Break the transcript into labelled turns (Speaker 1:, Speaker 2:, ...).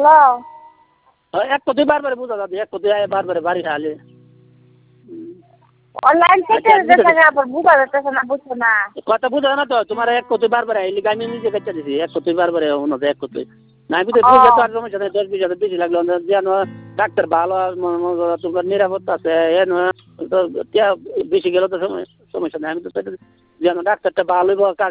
Speaker 1: Hello.
Speaker 2: এক কথায় বারবার বোঝা যাবে, এক কথায় বারবার বাড়ি খালে
Speaker 1: অনলাইন থেকে দেখা আবার বুঝা যাচ্ছে না, বুঝছো না।
Speaker 2: কথা বুঝা না তো তোমার এক কথায় বারবার আইলি আমি নিজে বেঁচে দিছি এক কথায় বারবার ওনাদের এক কথায় না আমি তো বুঝে তো আর সমস্যা নেই 10-20 বেশি লাগলো যেন ডাক্তার ভালো তোমার নিরাপত্তা আছে তো বেশি গেলে তো সমস্যা নেই আমি তো যেন ডাক্তারটা ভালো